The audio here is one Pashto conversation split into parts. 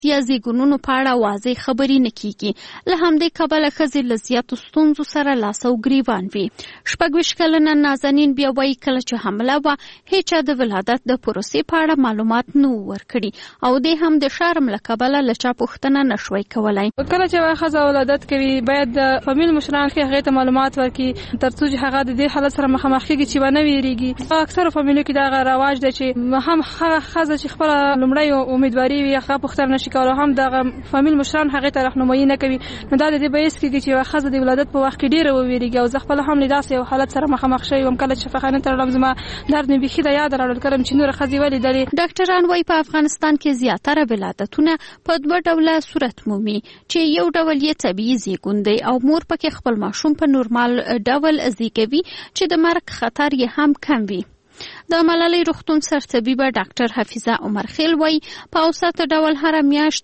یا زیږونونو په اړه واضح خبرې نه کیږي. له همدې کبله ښځې له زیاتو ستونزو سره لاس او ګریوان وي. 26 کلنه نازنین بیا وایي کله چې حمله وه هیچا د ولادت د پروسې په اړه معلومات نه ورکړي او دې هم د شرم له کبله له چا پوښتنه نشوي کولای. کله چې ښځه ولادت کوي باید د فامیل مشران هغې ته معلومات ورکړي تر څو چې هغه د دې حالت سره مخامخ کېږي چې ونه ویریږي. اکثرو فامیلو کې دغه رواج دی چې هم هغه ښځه چې خپله لومړی امیدواري وي هغه پوښتنه نشي کولی، هم دغه فامیل مشران هغې ته رهنمایي نه کوي. نو دا د دې باعث کېږي چې یوه ښځه د ولادت په وخت کې ډېره وویریږي. او زه خپله هم له داسې یو حالت سره مخامخ شوې وم. کله چې شفاخانې ته لاړم زما درد مې بیخي د یاده راوړل کړم چې نوره ښځې ولیدلې. ډاکټران وایي په افغانستان کې زیاتره ولادتونه په دوه ډوله صورت مومي چې یو ډول یې طبیعي زیږون دی او مور پکې خپل ماشوم په نورمال ډول زیږوي چې د مرګ خطر یې هم کم وي. د ملالۍ روغتون سرطبیبه ډاکټر حفیظه عمرخیل وایي په اوسط ډول هره میاشت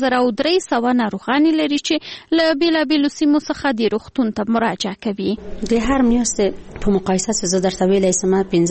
5300 ناروغان لري چې له بیلابیلو سیمو څخه د روغتون ته مراجعه کوي. د هر میاشت په مقایسه زه درته ویلی سم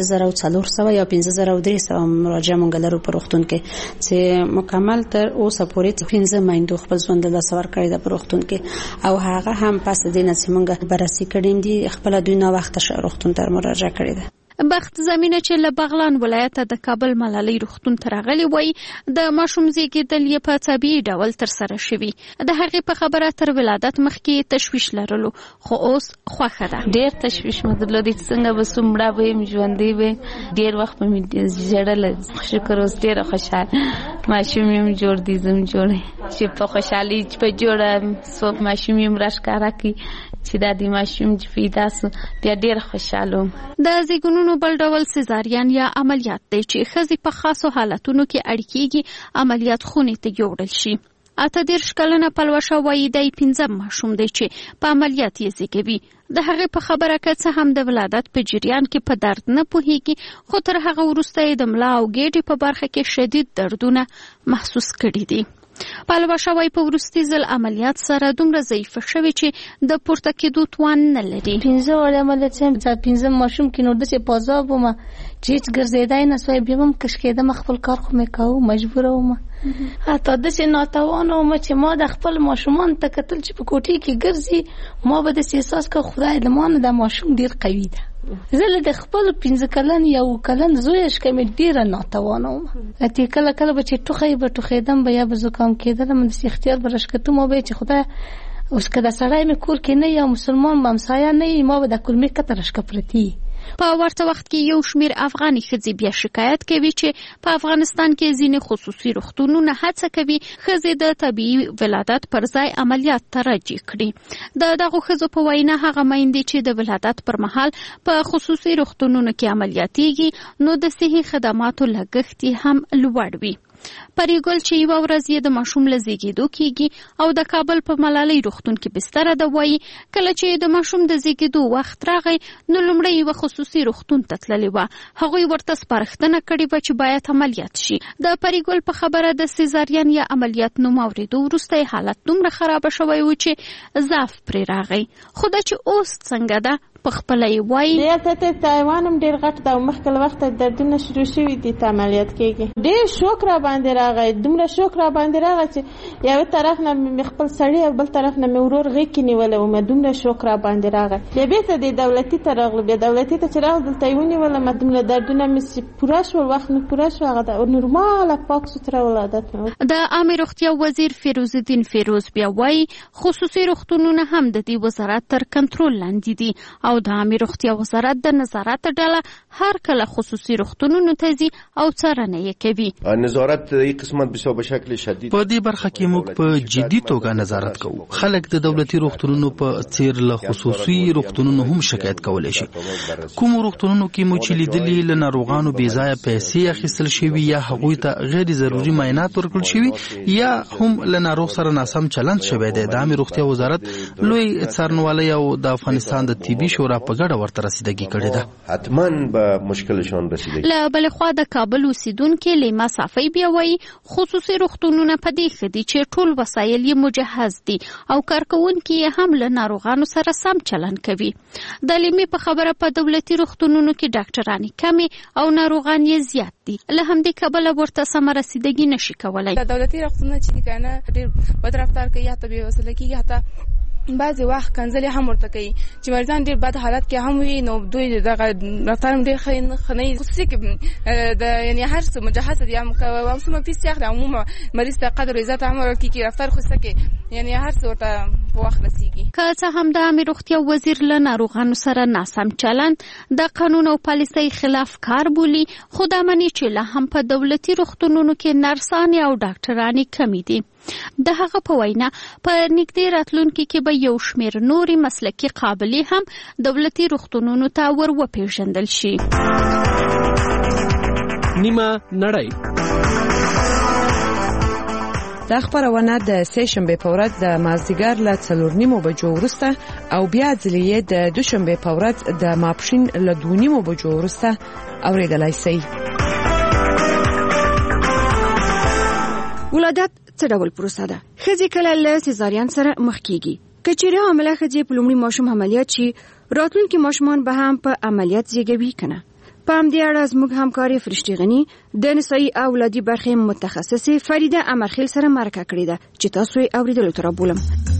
5400 یا 5300 مراجعه مونږ لرو په روغتون کې چې مکمل تر اوسه پورې 15 میندو خپل ژوند له لاسه ورکړی ده په روغتون کې او هغه هم پس د دې نه چې مونږ بررسي کړیم دي خپل دوی نه وخت روغتون ته مراجعه کړې ده. بخت زمینه چې له بغلان ولایت د کابل ملالۍ روغتون ته راغلي وایي د ماشوم زیږیدل یې په طبیعي ډول ترسره شوي. د هغې په خبره تر ولادت مخکې تشویش لرلو خو اوس خوښه ده. ډېر تشویش مې درلود چې څنګه به څو مړه به یم ژوندی به یم. ډېر وخت به مې ژړل. شکر اوس ډېره خوشحاله ماشوم یم جوړ دي زم جوړې چې په خوشحالي چې په جوړه څو ماشوم یم راښکاره کړي چې دا د ماشوم چې پیدا سو بیا ډېر خوشحاله وم. د زیږونونو بل ډول سیزارین یا عملیات دی چې ښځې په خاصو حالتونو کې اړ کېږي عملیات خونې ته یوړل شي. 18 کلنه پلوشه وایي دی 15 ماشوم دی چې په عملیات یې زیږوي. د هغې په خبره که څه هم د ولادت په جریان کې په درد نه پوهیږي خو تر هغه وروسته یې د ملا او ګېډې په برخه کې شدید دردونه محسوس کړي دي. پلوشه وایي په وروستي ځل عملیات سره دومره ضعیفه شوې چې د پورته کېدو توان نه لري. 15 وړه عملیات شم چې 15 ماشوم کې نو داسې پازاب وم چې هېڅ ګرځېدای نه سوای. بیا هم کش کېدم خپل کار خو مې کوو مجبوره وم. حتی داسې ناتوانه وم چې ما د خپل ماشومان ته کتل چې په کوټې کې ګرځي ما به داسې احساس که خدای د ما نه دا ماشوم ډېر قوي ده. زه له د خپل 15 کلن یا 1 کلن زوی شکه مې ډېره ناتوانه وم. اتې کله کله به چې ټوخی به ټوخېدم به یا به زکام کېدلم داسې اختیار به راښکتم او به چې خدای اوس که د سړی مې کور کې نه یا مسلمان به همسایه نه وي ما به د کلمې کته راښکه پرتې. په ورته وخت کې یو شمیر افغاني ښځې بیا شکایت کوي چې په افغانستان کې ځینې خصوصي روغتونونه هڅه کوي ښځې د طبیعي ولادت پر ځای عملیات ترجیح کړي. د دغو ښځو په وینا هغه میندې چې د ولادت پر مهال په خصوصي روغتونونو کې عملیاتېږي نو د صحي خدماتو لګښت هم لوړ وي. پریګل چې یوه ورځ یې د ماشوم له زیږېدو کېږي او د کابل په ملالۍ روغتون کې بستره ده وایي کله چې د ماشوم د زیږېدو وخت راغی نو لومړی یوه خصوصي روغتون ته تللې وه. هغوی ورته سپارښتنه کړې وه چې باید عملیات شي. د پریګل په خبره د سیزارین یا عملیات نوم اورېدو وروسته یې حالت دومره خرابه شوی و چې ضعف پرې راغی. خو دا چې اوس څنګه ده په خپله یې وایي دلته تایوان هم ډېر غټ ده او مخکې له وخته دردونه شروع شوي دي ته عملیات کېږي. ډېر شوک را باندې راغی دومره شوک را باندې راغی چې یوه طرف نه مې خپل سړی او بل طرف نه مې ورور غېږ کې نیولی وم. دومره شوک را باندې راغی. بیا بېرته دې دولتي ته راغلو. بیا دولتي ته چې راغلو دلته یې ونیولم. دومره دردونه مې چې پوره شول وخت مې پوره شو هغه نورماله پاک سوتره ولادت مې د عامې روغتیا وزیر فیروز الدین فیروز بیا وایي خصوصي روغتونونه هم د دې وزارت تر کنټرول لاندې دي او د عامې روغتیا وزارت د نظارت ډله هر کله خصوصي روغتونونو ته ځي او څارنه یې کوي. نظارت این قسمت بسیار به شکل شدید په دې برخه کې موږ په جدي توګه نظارت کوو. خلک د دولتي روغتونونو په څیر له خصوصي روغتونونو هم شکایت کولی شي. کوم روغتونونو کې مو چې لیدلي له ناروغانو بې ځایه پیسې اخیستل شوي یا هغوی ته غیر ضروري معاینات ورکړل شوي یا هم له ناروغ سره ناسم چلند شوی دی. د عامې روغتیا وزارت لوی څارنوالی او د افغانستان د طبي شورا شورا په ګډه ورته رسیدګي کړې ده. حتما به مشکل شون رسیدګي. له بل خوا د کابل اوسیدونکو لیما صافی بیا وایي خصوصي روغتونونه په دې ښه دي چې ټول وسایل یې مجهز دي او کارکوونکي هم له ناروغانو سره سم چلند کوي. د لیمې په خبره په دولتي روغتونونو کې ډاکټرانی کمي او ناروغان یې زیات دي. له همدې کبله ورته سم رسیدګي نشي کولای. دولتي روغتونونه چې کنه ډېر بد رفتار کوي یا ته به وسله کیږي حتی بعضی وخت کنځلې هم ورته کوي چې مریضان ډېر بد حالت کې هم وي نو دوی دغه رفتار ډېر خنۍ خصوصي کې د یعنی هر څه مجهز دي هم کوم فیس یې عموما مریض ته قدر عزت هم ورکړي کې رفتار خصوصي کې یعنی هر څه ورته په وخت رسیږي. که څه هم د عامه روغتیا وزیر له ناروغانو سره ناسم چلند د قانون او پالیسۍ خلاف کار بولي خو دا مني چې لا هم په دولتي روغتونونو کې نرسان او ډاکټرانی کمی دي. د هغه په وینا په نږدې راتلونکي کې به یو شمېر نوري مسلکي قابلیت هم دولتي روغتونونو ته ور وپېژندل شي. نیمه نړۍ دا خبرونه د سهشنبه په ورځ د مازدیګر له 4:30 بجو وروسته او بیا ځلې د دوشنبه په ورځ د ماپښین له 2:30 بجو وروسته اوریدلای شئ. ولادت څه ډول پروسه ده؟ ښځې کله له سیزارین سره مخ کیږي. که چیرې حامله ښځې په لومړي ماشوم عملیات شي راتلونکي ماشومان به هم په عملیات زیږوي کنه. په همدې اړه زموږ همکارې فرشتي غني د نسایي اولادي برخې متخصصه فریده امرخیل سره مرکه کړې ده چې تاسو یې اوریدلو ته رابولم.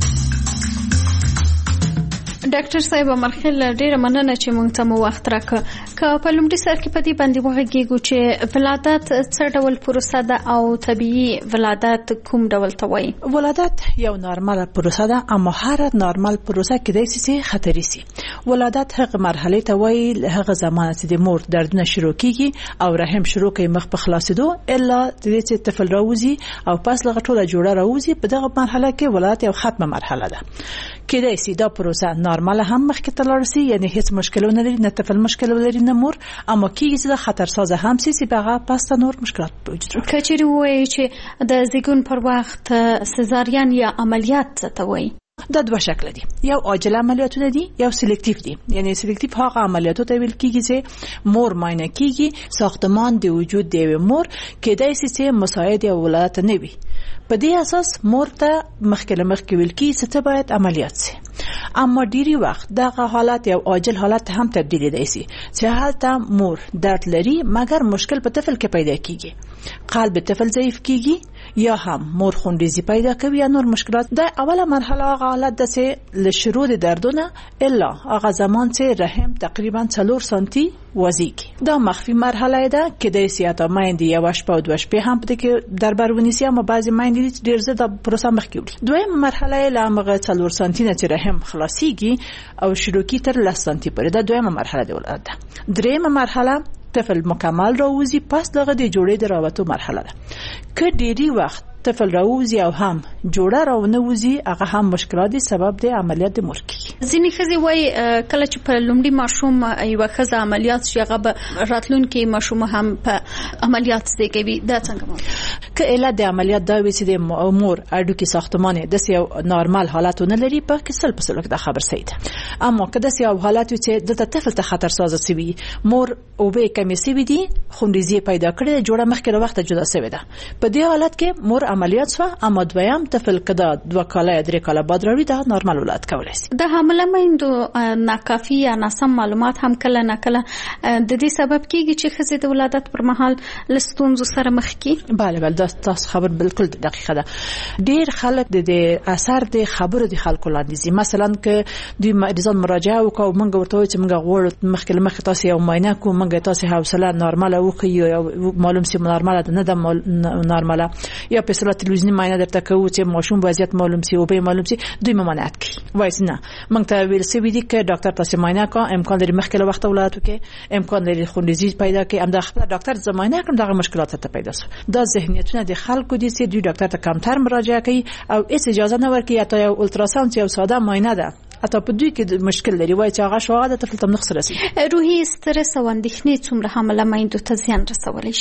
ډاکټر صاحب امرخیل ډیره مننه چې موږ ته مو وخت راکړ. که په لومړي سر کې په دې باندې وغږیږو چې ولادت څه ډول پروسه ده او طبيعي ولادت کوم ډول ته وایي؟ ولادت یو نارمل پروسه ده اما هر نارمل پروسه کې د سي خطري سي. ولادت هغه مرحله ته وایي هغه زمانه چې د مور دردونه شروع کیږي او رحم شروع کوي مخ په خلاصېدو الا چې طفل راوځي او پس لغه ټوله جوړه راوځي. په دغه مرحله کې ولادت یو ختمه مرحله ده. کله چې دا پروسه نارمل هم مخکې تلل شي یعنی هیڅ مشکل نه لري نه طفل مشکل لري نه مور اما کیږي چې خطر ساز هم سي بغا پس نور مشکلات وجود راځي. کچېری وایي چې د زیږون پر وخت سزارین یا عملیات ته وایي دا دوه شکل دي. یو عاجل عملیاتونه دي یو سلیکتیو دي. یعنی سلیکتیو هغه عملیاتو ته ویل کیږي چې مور معاینه کیږي ساختمان د وجود دی مور کېدای شي چې مساعد او ولادت نه وي. په دې اساس مور ته مخکې ویل کیږي چې باید عملیات شي. اما ډیری وخت دغه حالت یو عاجل حالت هم تبدیل دی شي چې حالت مور درد لري مګر مشکل په طفل کې پیدا کیږي. قلب طفل ضعیف کیږي یا هم مور خونریزي پیدا کوي یا نور مشکلات. د اوله مرحله هغه حالت ده چې له شروع دردونه الا هغه زمان چې رحم تقریبا 4 سانتی وزيږي. دا مخفي مرحله ده کې د سیاته مایندې یو شپه او دوه شپې هم پدې کې دربر ونیسي اما بعضی مایندې ډیر زړه د پروسه مخکې وړي. دویم مرحله له هغه 4 سانتی نه چې رحم خلاصيږي او شروع کی تر 10 سانتی پورې. دا دویمه مرحله ده ولادت. دریمه مرحله طفل مکمل راوځي پس دغه د جوړې د راوتو مرحله ده. که ډیری وخت طفل راوځي او هم جوړه راونه وځي هغه هم مشکلات دي سبب د عملیات د مور کی. ځینې ښځې وایي کله چې په لومړي ماشوم یو ښځه عملیات شي هغه به راتلونکي ماشوم هم په عملیات زیږوي. دا څنګه ممکن؟ که علت د عملیات دا وي چې د مور اډوکی ساختمان د یو نارمل حالتونه لري په کې 100% دا خبر صحیح ده. اما که د یو حالت وي چې د طفل ته خطر ساز شي مور او به کمی سی دي خونریزي پیدا کړي جوړه مخکې وخت جدا شوی ده. په دې حالت کې مور عملیات شو اما دویم طفل کدا 2 کاله 3 کاله بعد راوړي دا نارمل ولادت کولای شي. د حامله میندو ناکافي یا ناسم معلومات هم کله نه کله د دې سبب کیږي چې ښځې د ولادت پر مهال لستونزو سره مخ کی. بله دا تاسو خبر بالکل دقیقه ده. ډیر خلک د اثر د خبرو د خلکو لاندې مثلا که دوی مریضان مراجعه وکاو مونږ ورته چې مونږ غوړ مخکې تاسو یو معاینه کو مونږ تاسو حوصله نارماله وکي یا معلوم سي نارماله نه ده نارماله یا په صورت تلویزیونی معاینه درته کوو چې ماشوم وضعیت معلوم سي او به معلوم سي دوی ممانعت کوي وایي نه مونږ ته ویل سي دي چې ډاکټر تاسو معاینه کا امکان لري مخکې وخت ولادت وکي امکان لري خونریزي پیدا کوي امدا خپل ډاکټر زمانه کوم دغه مشکلات ته پیدا شي. دا ذهنیتونه د خلکو دي چې دوی ډاکټر ته کمتر مراجعه کوي او هیڅ اجازه نه ورکوي تا یو الټراساوند یو ساده معاینه ده اته په دوی کې مشکل لري وای چې هغه شواهد طفل ته نقص رسي. روحي سترس او اندېښنې څومره حامله میندو ته زیان رسولی شي؟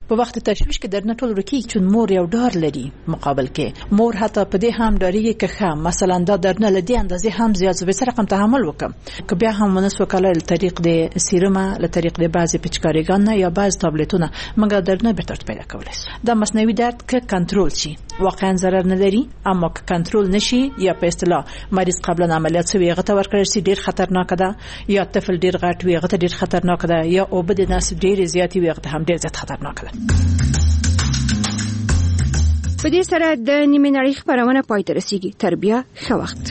په وخت تشویش کې درنه ټول ورکی چې مور یو ډار لري مقابل کې مور حتی په دې هم ډاریږي که مثلا دا درنه لدی اندازې هم زیات زوی سره رقم تحمل وکم که بیا هم ونس وکاله له طریق د سیروم له طریق د بعضی پچکاریګان یا بعض تابلتونه مګر درنه به تر پیدا کولای دا مصنوعي درد که کنټرول شي واقعا ضرر نه لري اما که کنټرول نشي یا په اصطلاح مریض قبل عملیات سوی غته ورکړل شي ډیر خطرناک ده یا طفل ډیر غټ وي غته ډیر خطرناک ده یا او بده ناس ډیر زیاتی وي غته هم ډیر زیات خطرناک ده. په دې سره د نیمه نړۍ خبرونه پای ته رسیږي. تر بیا ښه وخت.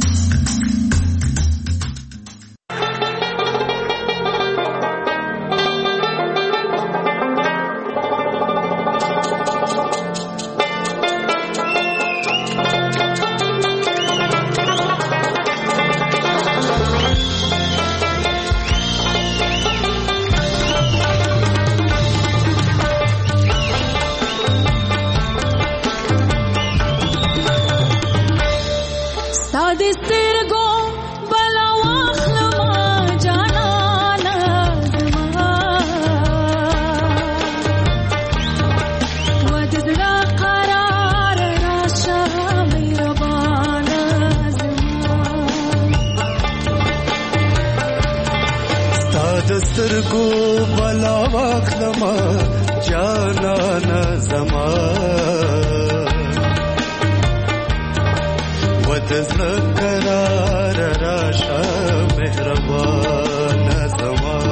دسترګو بلا واخلما جانانا زما ودزړه قرار راشه مهربان زما